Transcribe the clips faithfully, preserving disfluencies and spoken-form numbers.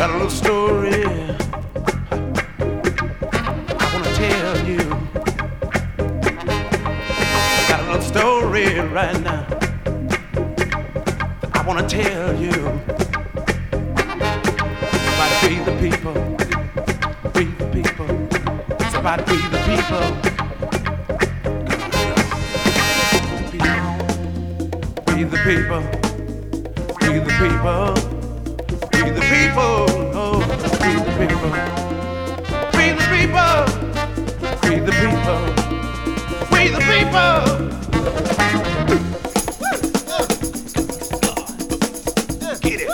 Got a little story I wanna tell you. Got a little story right now I wanna tell you. It's about we the people, we the people. It's about we the people. We the people, we the people, we the people, oh, we the people, we the people, we the people, we the people. Get it.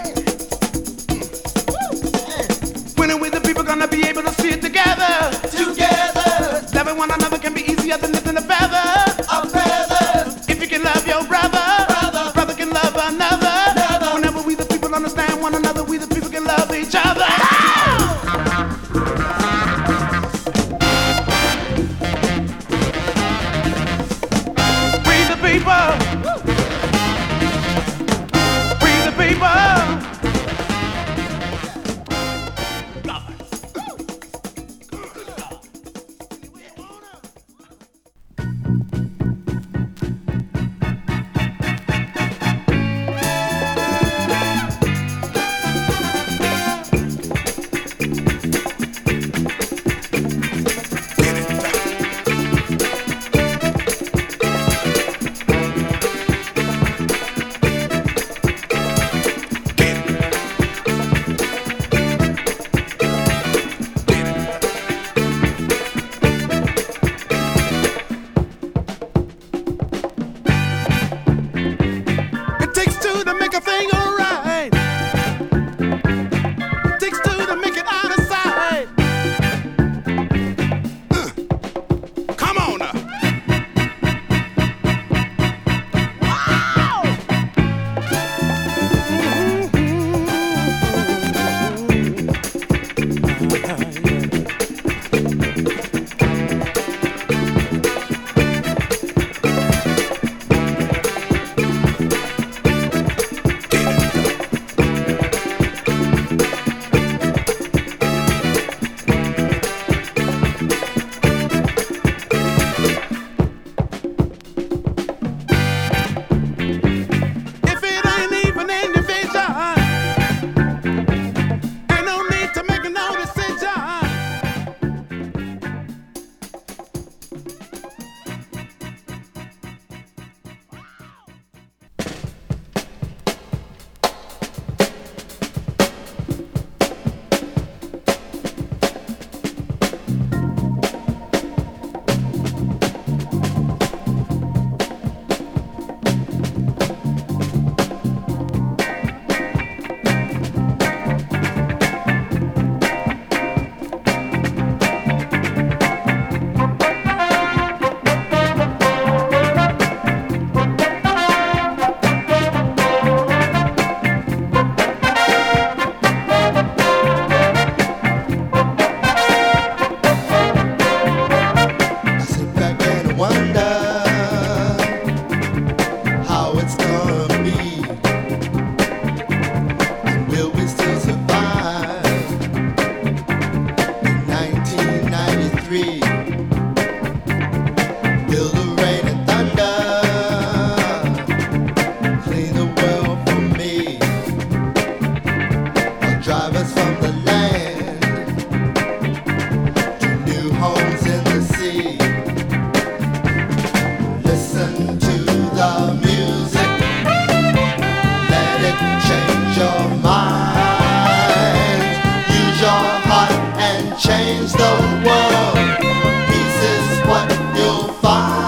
When and we the people gonna be able to see it together, together. Loving one another can be easier than lifting a feather, a feather. If you can love your brother. Understand one another, we the people can love each other. We the people, we the people. Change the world. Peace is what you'll find.